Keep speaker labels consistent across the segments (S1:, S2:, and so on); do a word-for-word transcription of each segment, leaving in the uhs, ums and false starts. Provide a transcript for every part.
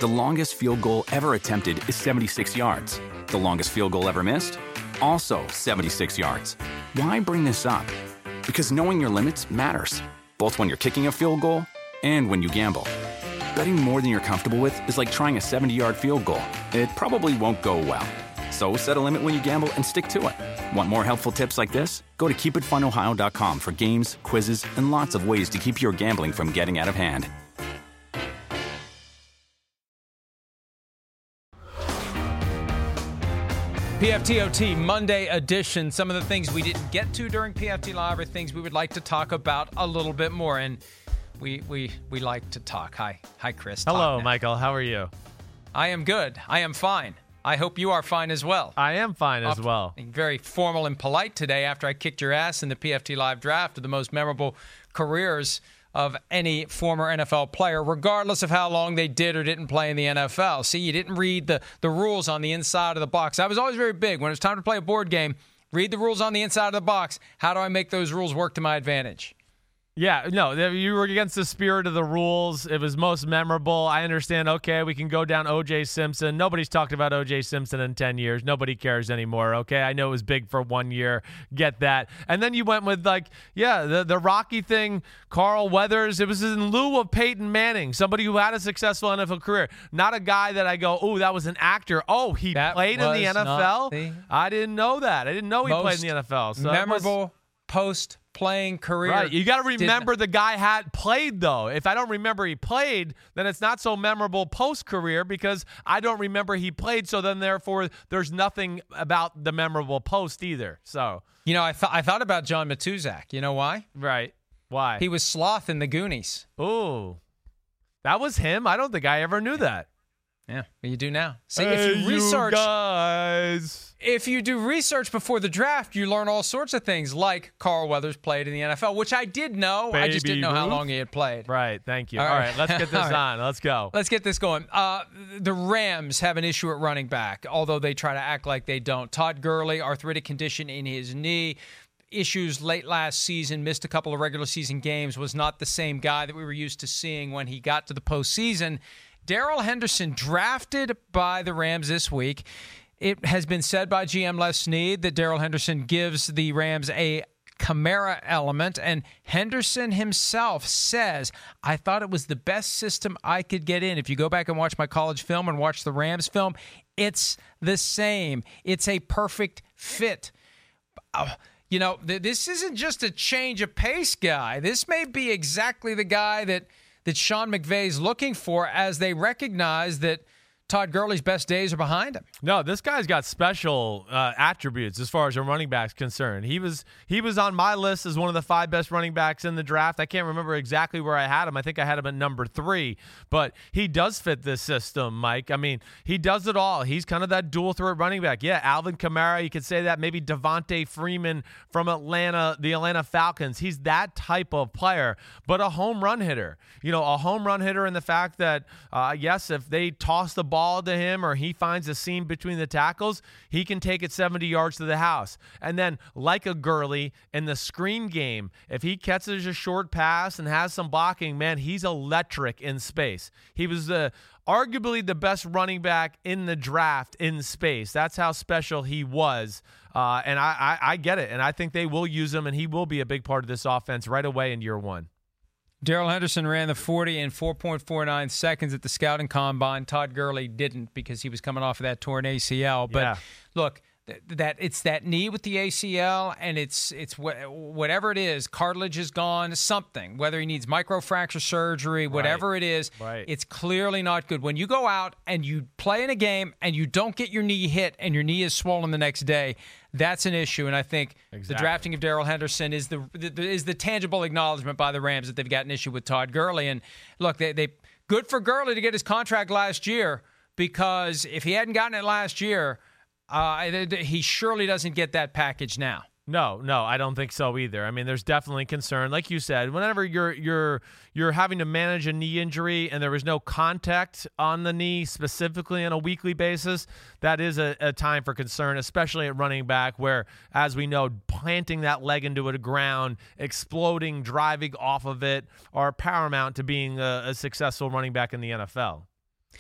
S1: The longest field goal ever attempted is seventy-six yards. The longest field goal ever missed? Also seventy-six yards. Why bring this up? Because knowing your limits matters, both when you're kicking a field goal and when you gamble. Betting more than you're comfortable with is like trying a seventy-yard field goal. It probably won't go well. So set a limit when you gamble and stick to it. Want more helpful tips like this? Go to keep it fun ohio dot com for games, quizzes, and lots of ways to keep your gambling from getting out of hand.
S2: P F T O T Monday edition. Some of the things we didn't get to during P F T Live are things we would like to talk about a little bit more. And we we we like to talk. Hi. Hi, Chris.
S3: Hello, Michael. How are you?
S2: I am good. I am fine. I hope you are fine as well.
S3: I am fine as well.
S2: Very formal and polite today after I kicked your ass in the P F T Live draft of the most memorable careers of any former N F L player, regardless of how long they did or didn't play in the N F L. See, you didn't read the, the rules on the inside of the box. I was always very big. When it was time to play a board game, read the rules on the inside of the box. How do I make those rules work to my advantage?
S3: Yeah, no, you were against the spirit of the rules. It was most memorable. I understand, okay, we can go down O J Simpson. Nobody's talked about O J Simpson in ten years. Nobody cares anymore, okay? I know it was big for one year. Get that. And then you went with, like, yeah, the, the Rocky thing, Carl Weathers. It was in lieu of Peyton Manning, somebody who had a successful N F L career. Not a guy that I go, oh, that was an actor. Oh, he
S2: that
S3: played in the N F L?
S2: The
S3: I didn't know that. I didn't know he played in the N F L. So
S2: memorable post playing career.
S3: Right. You got to remember the guy had played, though. If I don't remember he played, then it's not so memorable post-career because I don't remember he played. So then, therefore, there's nothing about the memorable post either. So,
S2: you know, I thought I thought about John Matuzak. You know why?
S3: Right. Why?
S2: He was Sloth in the Goonies.
S3: Ooh, that was him. I don't think I ever knew that.
S2: Yeah, but you do now. See,
S3: hey,
S2: if you research,
S3: you guys.
S2: If you do research before the draft, you learn all sorts of things, like Carl Weathers played in the N F L, which I did know.
S3: Baby
S2: I just didn't know
S3: Ruth?
S2: how long he had played.
S3: Right. Thank you.
S2: All
S3: All
S2: right,
S3: right let's get this
S2: right.
S3: on. Let's go.
S2: Let's get this going. Uh, the Rams have an issue at running back, although they try to act like they don't. Todd Gurley, arthritic condition in his knee. Issues late last season, missed a couple of regular season games, was not the same guy that we were used to seeing when he got to the postseason. Darrell Henderson drafted by the Rams this week. It has been said by G M Les Snead that Darrell Henderson gives the Rams a Kamara element, and Henderson himself says, I thought it was the best system I could get in. If you go back and watch my college film and watch the Rams film, it's the same. It's a perfect fit. Uh, you know, th- this isn't just a change of pace guy. This may be exactly the guy that that Sean McVay's looking for as they recognize that Todd Gurley's best days are behind him.
S3: No, this guy's got special uh, attributes as far as a running back's concerned. He was he was on my list as one of the five best running backs in the draft. I can't remember exactly where I had him. I think I had him at number three. But he does fit this system, Mike. I mean, he does it all. He's kind of that dual threat running back. Yeah, Alvin Kamara, you could say that. Maybe Devontae Freeman from Atlanta, the Atlanta Falcons. He's that type of player, but a home run hitter. You know, a home run hitter in the fact that, uh, yes, if they toss the ball to him or he finds a seam between the tackles, he can take it seventy yards to the house. And then, like a Gurley in the screen game, if he catches a short pass and has some blocking, man, he's electric in space. He was the arguably the best running back in the draft in space. That's how special he was. Uh, and I, I, I get it. And I think they will use him, and he will be a big part of this offense right away in year one.
S2: Darrell Henderson ran the forty in four point four nine seconds at the scouting combine. Todd Gurley didn't because he was coming off of that torn A C L. But
S3: yeah.
S2: look, th- that it's that knee with the A C L, and it's it's wh- whatever it is, cartilage is gone, something. Whether he needs microfracture surgery, whatever
S3: right.
S2: it is,
S3: right.
S2: it's clearly not good. When you go out and you play in a game and you don't get your knee hit and your knee is swollen the next day, that's an issue, and I think
S3: exactly.
S2: the drafting of Darrell Henderson is the, the is the tangible acknowledgement by the Rams that they've got an issue with Todd Gurley. And look, they they good for Gurley to get his contract last year, because if he hadn't gotten it last year, uh, he surely doesn't get that package now.
S3: No, no, I don't think so either. I mean, there's definitely concern. Like you said, whenever you're you're you're having to manage a knee injury and there was no contact on the knee specifically on a weekly basis, that is a, a time for concern, especially at running back where, as we know, planting that leg into the ground, exploding, driving off of it are paramount to being a, a successful running back in the N F L.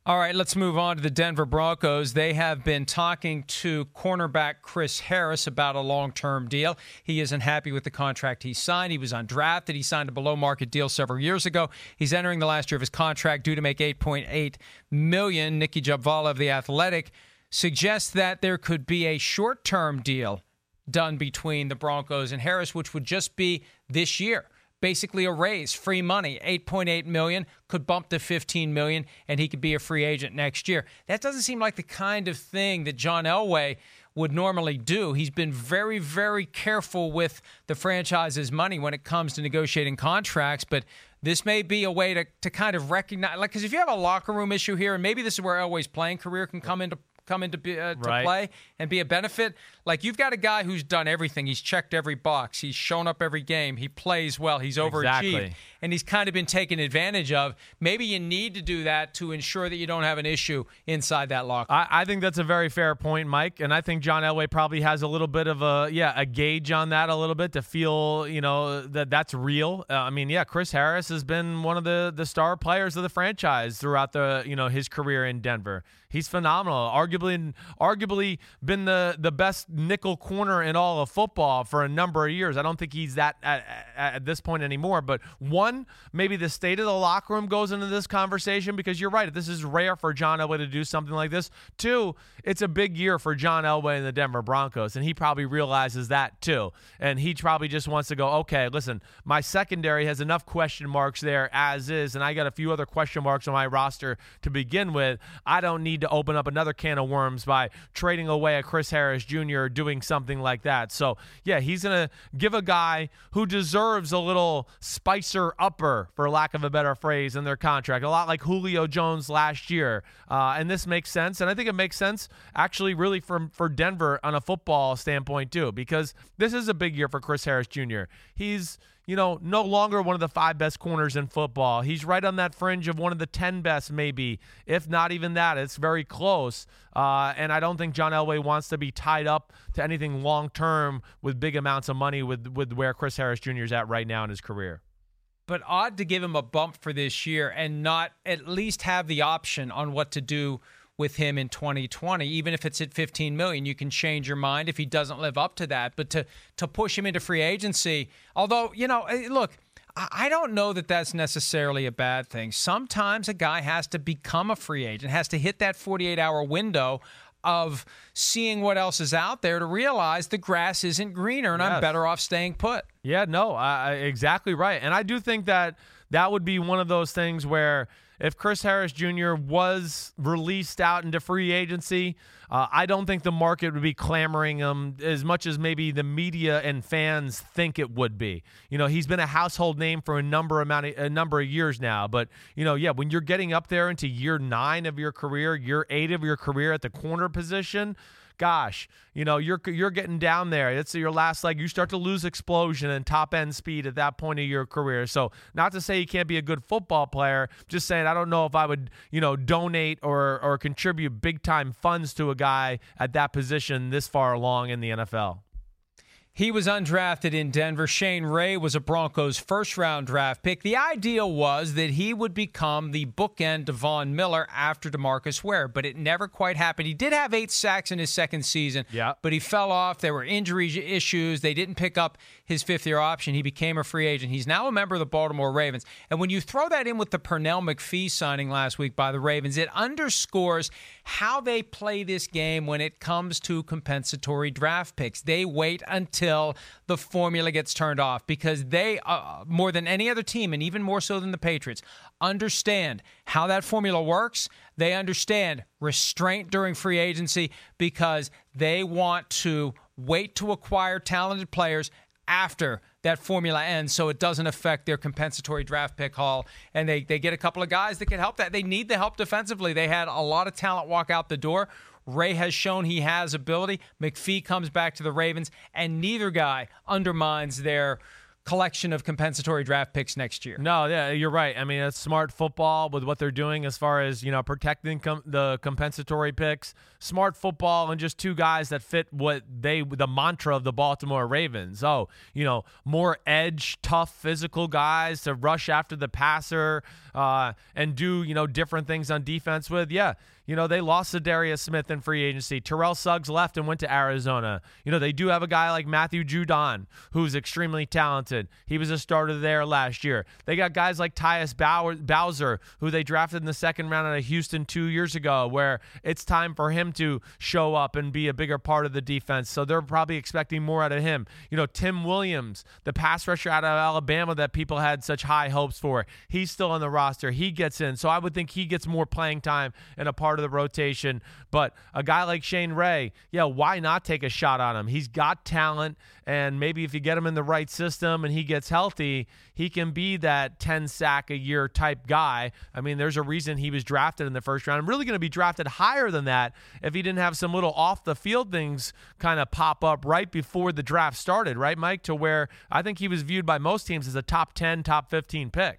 S2: All right, let's move on to the Denver Broncos. They have been talking to cornerback Chris Harris about a long-term deal. He isn't happy with the contract he signed. He was undrafted. He signed a below-market deal several years ago. He's entering the last year of his contract, due to make eight point eight million dollars. Nicky Jhabvala of The Athletic suggests that there could be a short-term deal done between the Broncos and Harris, which would just be this year. Basically a raise, free money, eight point eight million dollars, could bump to fifteen million dollars, and he could be a free agent next year. That doesn't seem like the kind of thing that John Elway would normally do. He's been very, very careful with the franchise's money when it comes to negotiating contracts, but this may be a way to, to kind of recognize, like, because if you have a locker room issue here, and maybe this is where Elway's playing career can come into come into uh, to
S3: right.
S2: play and be a benefit. Like, you've got a guy who's done everything. He's checked every box. He's shown up every game. He plays well. He's overachieved.
S3: Exactly.
S2: And he's kind of been taken advantage of. Maybe you need to do that to ensure that you don't have an issue inside that locker room.
S3: I, I think that's a very fair point, Mike. And I think John Elway probably has a little bit of a, yeah, a gauge on that a little bit to feel, you know, that that's real. Uh, I mean, yeah, Chris Harris has been one of the, the star players of the franchise throughout the, you know, his career in Denver. He's phenomenal. Arguably, arguably been the, the best nickel corner in all of football for a number of years. I don't think he's that at, at, at this point anymore. But one, maybe the state of the locker room goes into this conversation, because you're right. This is rare for John Elway to do something like this. Two, it's a big year for John Elway and the Denver Broncos, and he probably realizes that too. And he probably just wants to go, okay, listen, my secondary has enough question marks there as is, and I got a few other question marks on my roster to begin with. I don't need to open up another can of worms by trading away a Chris Harris Junior or doing something like that. So, yeah, he's going to give a guy who deserves a little spicer upper, for lack of a better phrase, in their contract. A lot like Julio Jones last year. Uh, and this makes sense. And I think it makes sense, actually, really, for, for Denver on a football standpoint, too, because this is a big year for Chris Harris Junior He's, you know, no longer one of the five best corners in football. He's right on that fringe of one of the ten best, maybe, if not even that. It's very close. Uh, and I don't think John Elway wants to be tied up to anything long-term with big amounts of money with, with where Chris Harris Junior is at right now in his career.
S2: But odd to give him a bump for this year and not at least have the option on what to do with him in twenty twenty. Even if it's at fifteen million dollars, you can change your mind if he doesn't live up to that. But to to push him into free agency, although, you know, look, I don't know that that's necessarily a bad thing. Sometimes a guy has to become a free agent, has to hit that forty-eight hour window of seeing what else is out there to realize the grass isn't greener and yes. I'm better off staying put.
S3: Yeah, no, I, exactly right. And I do think that that would be one of those things where if Chris Harris Junior was released out into free agency, uh, I don't think the market would be clamoring him as much as maybe the media and fans think it would be. You know, he's been a household name for a number amount of, a number of years now. But, you know, yeah, when you're getting up there into year nine of your career, year eight of your career at the corner position, gosh, you know, you're you're getting down there. It's your last leg. You start to lose explosion and top-end speed at that point of your career. So not to say you can't be a good football player, just saying I don't know if I would, you know, donate or, or contribute big-time funds to a guy at that position this far along in the N F L.
S2: He was undrafted in Denver. Shane Ray was a Broncos first-round draft pick. The idea was that he would become the bookend to Von Miller after DeMarcus Ware, but it never quite happened. He did have eight sacks in his second season,
S3: yeah.
S2: but he fell off. There were injury issues. They didn't pick up his fifth-year option. He became a free agent. He's now a member of the Baltimore Ravens. And when you throw that in with the Pernell McPhee signing last week by the Ravens, it underscores how they play this game when it comes to compensatory draft picks. They wait until the formula gets turned off because they, uh, more than any other team, and even more so than the Patriots, understand how that formula works. They understand restraint during free agency because they want to wait to acquire talented players after that formula ends so it doesn't affect their compensatory draft pick haul. And they, they get a couple of guys that can help that. They need the help defensively. They had a lot of talent walk out the door. Ray has shown he has ability. McPhee comes back to the Ravens, and neither guy undermines their collection of compensatory draft picks next year.
S3: No, yeah, you're right. I mean, it's smart football with what they're doing as far as, you know, protecting com- the compensatory picks. Smart football and just two guys that fit what they, the mantra of the Baltimore Ravens. Oh, you know, more edge, tough, physical guys to rush after the passer uh, and do, you know, different things on defense with. Yeah. You know, they lost Zadarius Smith in free agency. Terrell Suggs left and went to Arizona. You know, they do have a guy like Matthew Judon, who's extremely talented. He was a starter there last year. They got guys like Tyus Bowser, who they drafted in the second round out of Houston two years ago, where it's time for him to show up and be a bigger part of the defense. So they're probably expecting more out of him. You know, Tim Williams, the pass rusher out of Alabama that people had such high hopes for, he's still on the roster. He gets in. So I would think he gets more playing time and a part of the rotation. But a guy like Shane Ray, yeah, why not take a shot on him? He's got talent, and maybe if you get him in the right system and he gets healthy, he can be that ten sack a year type guy. I mean, there's a reason he was drafted in the first round. I'm really going to be drafted higher than that if he didn't have some little off the field things kind of pop up right before the draft started, right, Mike? To where I think he was viewed by most teams as a top ten, top fifteen pick.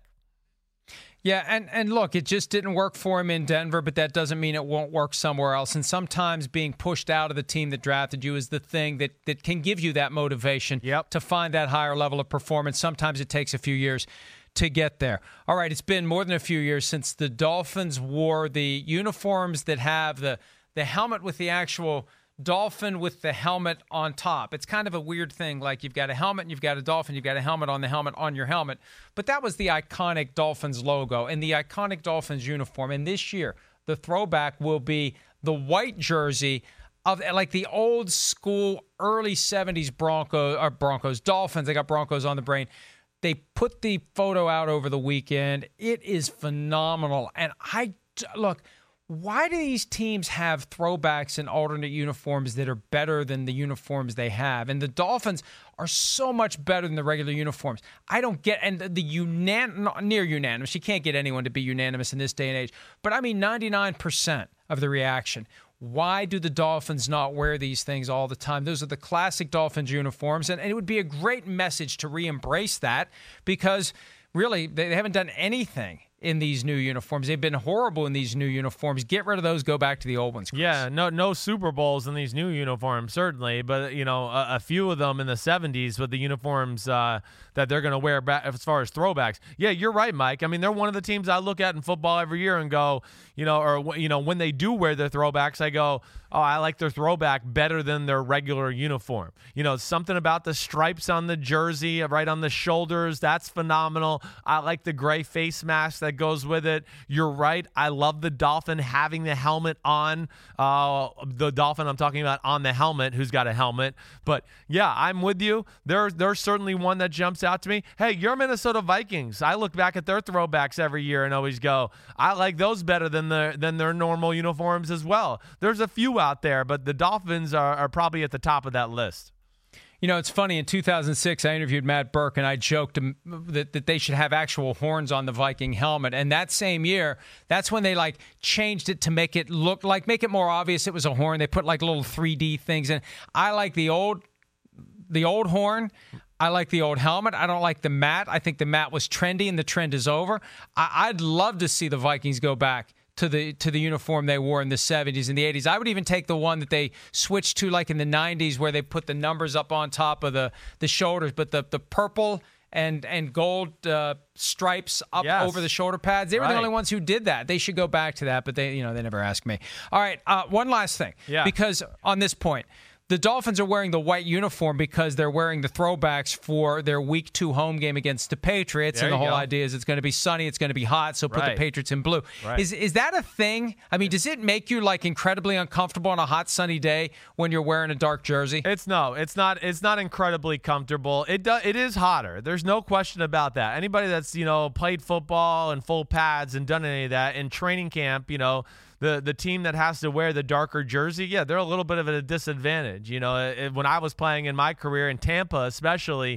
S2: Yeah, and, and look, it just didn't work for him in Denver, but that doesn't mean it won't work somewhere else. And sometimes being pushed out of the team that drafted you is the thing that, that can give you that motivation
S3: yep.
S2: to find that higher level of performance. Sometimes it takes a few years to get there. All right, it's been more than a few years since the Dolphins wore the uniforms that have the, the helmet with the actual dolphin with the helmet on top. It's kind of a weird thing. Like you've got a helmet and you've got a dolphin, you've got a helmet on the helmet on your helmet. But that was the iconic Dolphins logo and the iconic Dolphins uniform. And this year, the throwback will be the white jersey of like the old school early seventies Broncos or Broncos Dolphins. They got Broncos on the brain. They put the photo out over the weekend. It is phenomenal. And I look, why do these teams have throwbacks and alternate uniforms that are better than the uniforms they have? And the Dolphins are so much better than the regular uniforms. I don't get, and the, the unan, near unanimous, you can't get anyone to be unanimous in this day and age, but I mean ninety-nine percent of the reaction. Why do the Dolphins not wear these things all the time? Those are the classic Dolphins uniforms, and, and it would be a great message to re-embrace that because really they, they haven't done anything in these new uniforms. They've been horrible in these new uniforms. Get rid of those. Go back to the old ones, Chris.
S3: Yeah, no no Super Bowls in these new uniforms, certainly. But, you know, a, a few of them in the seventies with the uniforms uh, that they're going to wear back as far as throwbacks. Yeah, you're right, Mike. I mean, they're one of the teams I look at in football every year and go, you know, or, you know, when they do wear their throwbacks, I go, oh, I like their throwback better than their regular uniform. You know, something about the stripes on the jersey, right on the shoulders, that's phenomenal. I like the gray face mask that goes with it. You're right. I love the Dolphin having the helmet on. Uh, the Dolphin I'm talking about on the helmet, who's got a helmet. But, yeah, I'm with you. There, there's certainly one that jumps out to me. Hey, you're Minnesota Vikings. I look back at their throwbacks every year and always go, I like those better than, the, than their normal uniforms as well. There's a few out there, but the Dolphins are, are probably at the top of that list.
S2: You know, it's funny. In two thousand six, I interviewed Matt Burke, and I joked that, that they should have actual horns on the Viking helmet. And that same year, that's when they, like, changed it to make it look like, make it more obvious it was a horn. They put, like, little three D things in. I like the old, the old horn. I like the old helmet. I don't like the mat. I think the mat was trendy, and the trend is over. I, I'd love to see the Vikings go back to the to the uniform they wore in the seventies and the eighties. I would even take the one that they switched to like in the nineties where they put the numbers up on top of the, the shoulders, but the, the purple and and gold uh, stripes up
S3: yes.
S2: over the shoulder pads. They were
S3: right.
S2: the only ones who did that. They should go back to that, but they you know they never asked me. All right, uh, one last thing.
S3: Yeah.
S2: Because on this point, the Dolphins are wearing the white uniform because they're wearing the throwbacks for their week two home game against the Patriots.
S3: There
S2: and the whole
S3: go.
S2: idea is it's going to be sunny, it's going to be hot, so put
S3: Right.
S2: the Patriots in blue.
S3: Right.
S2: Is is that a thing? I mean, does it make you like incredibly uncomfortable on a hot sunny day when you're wearing a dark jersey?
S3: It's no, it's not. It's not incredibly comfortable. It do, It is hotter. There's no question about that. Anybody that's you know played football in full pads and done any of that in training camp, you know. The the team that has to wear the darker jersey, yeah, they're a little bit of a disadvantage. You know, it, when I was playing in my career in Tampa, especially,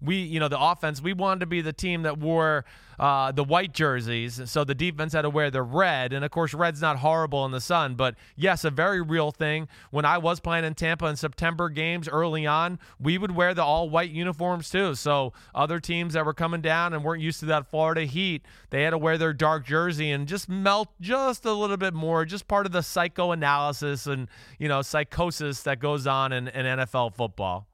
S3: we, you know, the offense, we wanted to be the team that wore uh, the white jerseys, so the defense had to wear the red. And, of course, red's not horrible in the sun. But, yes, a very real thing. When I was playing in Tampa in September games early on, we would wear the all-white uniforms too. So other teams that were coming down and weren't used to that Florida heat, they had to wear their dark jersey and just melt just a little bit more, just part of the psychoanalysis and, you know, psychosis that goes on in, in N F L football.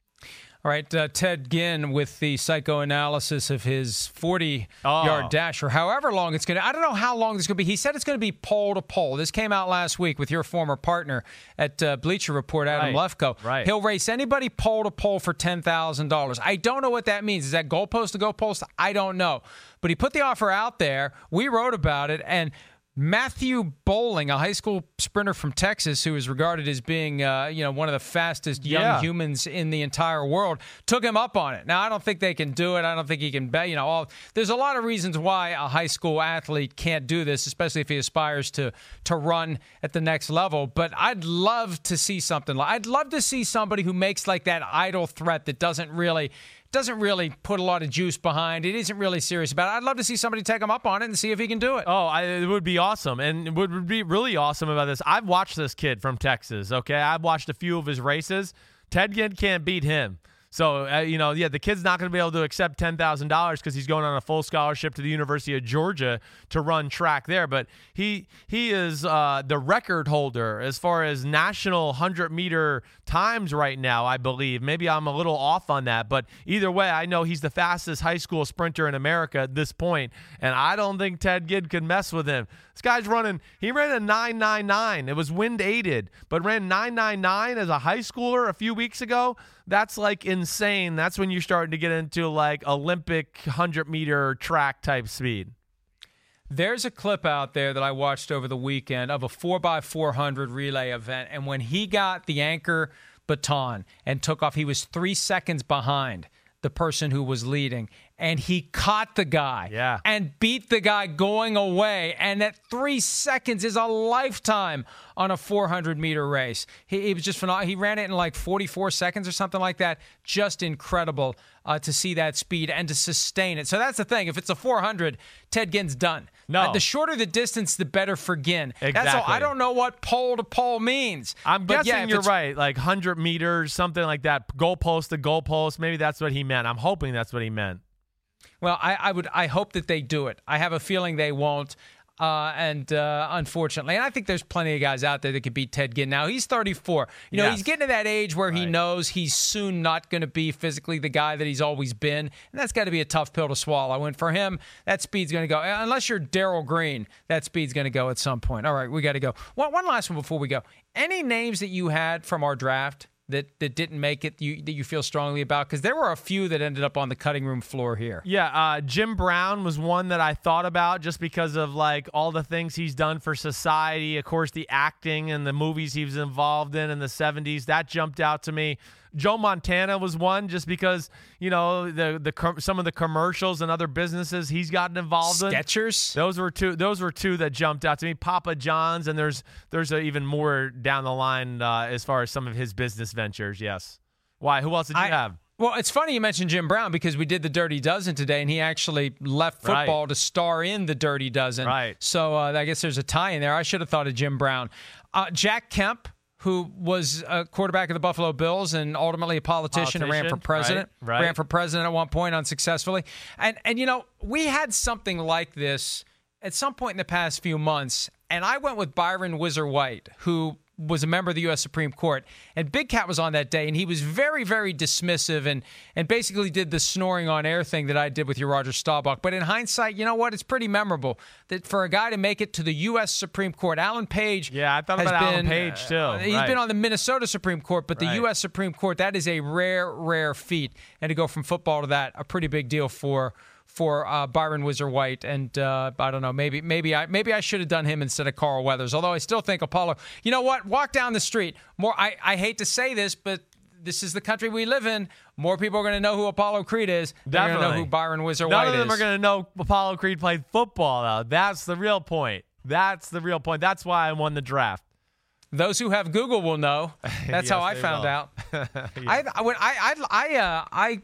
S2: All right, uh, Ted Ginn with the psychoanalysis of his forty-yard
S3: oh.
S2: dash, or however long it's going to. I don't know how long this is going to be. He said it's going to be pole to pole. This came out last week with your former partner at uh, Bleacher Report, Adam
S3: right.
S2: Lefkoe.
S3: Right.
S2: He'll race anybody pole to pole for ten thousand dollars. I don't know what that means. Is that goalpost to goalpost? I don't know. But he put the offer out there. We wrote about it, and Matthew Bowling, a high school sprinter from Texas who is regarded as being uh, you know, one of the fastest young
S3: yeah.
S2: humans in the entire world, took him up on it. Now, I don't think they can do it. I don't think he can bet. You know, all, there's a lot of reasons why a high school athlete can't do this, especially if he aspires to to run at the next level. But I'd love to see something. I'd love to see somebody who makes like that idle threat that doesn't really doesn't really put a lot of juice behind it, isn't really serious about it. I'd love to see somebody take him up on it and see if he can do it.
S3: Oh, I, it would be awesome. And what would be really awesome about this, I've watched this kid from Texas, okay? I've watched a few of his races. Ted Ginn can't beat him. So, uh, you know, yeah, the kid's not going to be able to accept ten thousand dollars because he's going on a full scholarship to the University of Georgia to run track there. But he he is uh, the record holder as far as national hundred-meter times right now, I believe. Maybe I'm a little off on that. But either way, I know he's the fastest high school sprinter in America at this point, and I don't think Ted Ginn could mess with him. This guy's running – he ran a nine nine nine. It was wind-aided, but ran nine nine nine as a high schooler a few weeks ago. That's like insane. That's when you're starting to get into like Olympic hundred-meter track type speed.
S2: There's a clip out there that I watched over the weekend of a four by four hundred relay event, and when he got the anchor baton and took off, he was three seconds behind the person who was leading, and he caught the guy
S3: yeah.
S2: and beat the guy going away, and that three seconds is a lifetime on a four hundred meter race. He, he was just phenomenal. He ran it in like forty-four seconds or something like that. Just incredible uh, to see that speed and to sustain it. So that's the thing. If it's a four hundred, Ted Ginn's done.
S3: No.
S2: Uh, the shorter the distance, the better for Ginn.
S3: Exactly.
S2: That's all. I don't know what pole to pole means.
S3: I'm
S2: but
S3: guessing
S2: yeah,
S3: you're
S2: it's,
S3: right, like one hundred meters, something like that, goalpost to goalpost. Maybe that's what he meant. I'm hoping that's what he meant.
S2: Well, I, I would. I hope that they do it. I have a feeling they won't. Uh, and uh, unfortunately, and I think there's plenty of guys out there that could beat Ted Ginn. Now, he's thirty-four. You know,
S3: yes.
S2: he's getting to that age where
S3: right.
S2: he knows he's soon not going to be physically the guy that he's always been. And that's got to be a tough pill to swallow. And for him, that speed's going to go. Unless you're Darryl Green, that speed's going to go at some point. All right, we got to go. One, one last one before we go. Any names that you had from our draft that that didn't make it you, that you feel strongly about? Because there were a few that ended up on the cutting room floor here.
S3: Yeah, uh, Jim Brown was one that I thought about just because of like all the things he's done for society. Of course, the acting and the movies he was involved in in the seventies, that jumped out to me. Joe Montana was one just because, you know, the the some of the commercials and other businesses he's gotten involved in.
S2: Skechers?
S3: Those were two those were two that jumped out to me. Papa John's, and there's there's a, even more down the line uh, as far as some of his business ventures, yes. Why? Who else did you
S2: I,
S3: have?
S2: Well, it's funny you mentioned Jim Brown because we did the Dirty Dozen today, and he actually left football
S3: right.
S2: to star in the Dirty Dozen.
S3: Right.
S2: So uh, I guess there's a tie in there. I should have thought of Jim Brown. Uh, Jack Kemp, who was a quarterback of the Buffalo Bills and ultimately a politician, and ran for president.
S3: Right, right.
S2: Ran for president at one point unsuccessfully. And, and, you know, we had something like this at some point in the past few months, and I went with Byron Whizzer White, who was a member of the U S Supreme Court. And Big Cat was on that day, and he was very, very dismissive and and basically did the snoring on air thing that I did with your Roger Staubach. But in hindsight, you know what? It's pretty memorable that for a guy to make it to the U S Supreme Court, Alan Page
S3: Yeah, I thought
S2: has
S3: about
S2: been,
S3: Alan Page, too.
S2: Uh, he's
S3: right.
S2: been on the Minnesota Supreme Court, but the
S3: Right.
S2: U S Supreme Court, that is a rare, rare feat. And to go from football to that, a pretty big deal for for uh, Byron Whizzer White, and uh, I don't know, maybe maybe I maybe I should have done him instead of Carl Weathers. Although I still think Apollo. You know what? Walk down the street. More. I, I hate to say this, but this is the country we live in. More people are going to know who Apollo Creed is. They're going to know who Byron Whizzer White is.
S3: None of them are going to know Apollo Creed played football, though. That's the real point. That's the real point. That's why I won the draft.
S2: Those who have Google will know. That's
S3: Yes,
S2: how I
S3: they
S2: found
S3: will.
S2: out.
S3: Yeah.
S2: I I I I uh, I.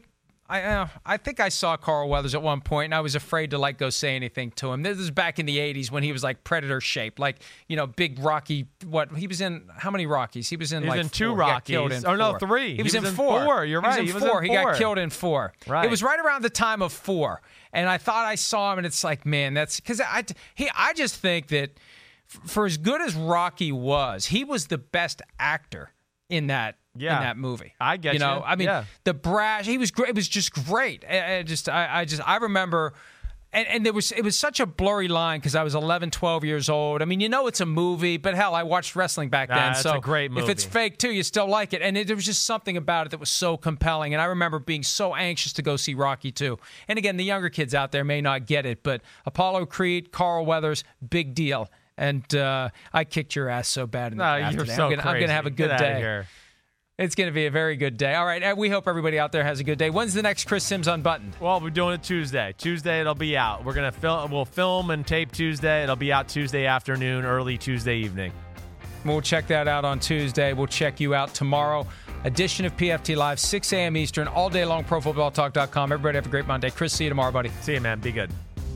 S2: I uh, I think I saw Carl Weathers at one point, and I was afraid to like go say anything to him. This is back in the eighties when he was like Predator shaped, like you know, big Rocky. What he was in? How many Rockies? He was in
S3: he was
S2: like
S3: in two
S2: four.
S3: Rockies.
S2: He got killed in
S3: oh no,
S2: four.
S3: three.
S2: He was,
S3: he
S2: in,
S3: was in
S2: four.
S3: four. You're right.
S2: He was in
S3: he
S2: four.
S3: Was in
S2: he
S3: four.
S2: got killed in four.
S3: Right.
S2: It was right around the time of four, and I thought I saw him, and it's like, man, that's because I he I just think that f- for as good as Rocky was, he was the best actor in that.
S3: Yeah.
S2: in that movie.
S3: I get
S2: you. know,
S3: you.
S2: I mean,
S3: yeah.
S2: the brash, he was great. It was just great. I, I just, I, I just, I remember, and, and there was, it was such a blurry line because I was eleven, twelve years old. I mean, you know, it's a movie, but hell, I watched wrestling back
S3: Nah,
S2: then.
S3: it's
S2: so
S3: a great movie.
S2: if it's fake too, you still like it. And it, there was just something about it that was so compelling. And I remember being so anxious to go see Rocky two. And again, the younger kids out there may not get it, but Apollo Creed, Carl Weathers, big deal. And uh, I kicked your ass so bad in the
S3: No,
S2: draft
S3: you're
S2: today.
S3: so
S2: I'm gonna, I'm
S3: crazy.
S2: gonna have a good
S3: Get outta
S2: day.
S3: here.
S2: It's going to be a very good day. All right, we hope everybody out there has a good day. When's the next Chris Sims Unbuttoned?
S3: Well, we're doing it Tuesday. Tuesday it'll be out. We're gonna film. We'll film and tape Tuesday. It'll be out Tuesday afternoon, early Tuesday evening.
S2: We'll check that out on Tuesday. We'll check you out tomorrow. Edition of P F T Live, six a.m. Eastern, all day long, pro football talk dot com. Everybody have a great Monday. Chris, see you tomorrow, buddy.
S3: See you, man. Be good.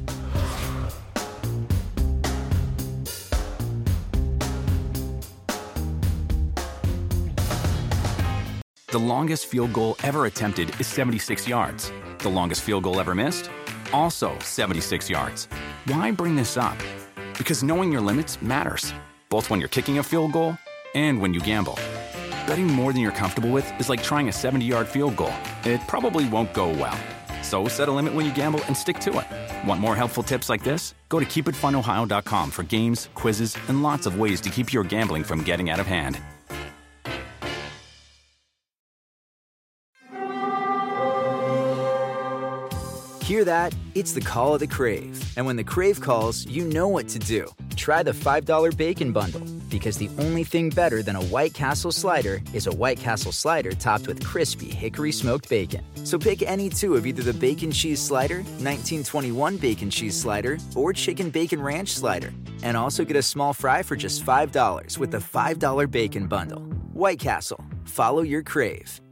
S1: The longest field goal ever attempted is seventy-six yards. The longest field goal ever missed? Also seventy-six yards. Why bring this up? Because knowing your limits matters, both when you're kicking a field goal and when you gamble. Betting more than you're comfortable with is like trying a seventy-yard field goal. It probably won't go well. So set a limit when you gamble and stick to it. Want more helpful tips like this? Go to keep it fun ohio dot com for games, quizzes, and lots of ways to keep your gambling from getting out of hand.
S4: Hear that? It's the call of the Crave. And when the Crave calls, you know what to do. Try the five dollar Bacon Bundle, because the only thing better than a White Castle slider is a White Castle slider topped with crispy hickory smoked bacon. So pick any two of either the Bacon Cheese Slider, nineteen twenty-one Bacon Cheese Slider, or Chicken Bacon Ranch Slider. And also get a small fry for just five dollars with the five dollar Bacon Bundle. White Castle. Follow your Crave.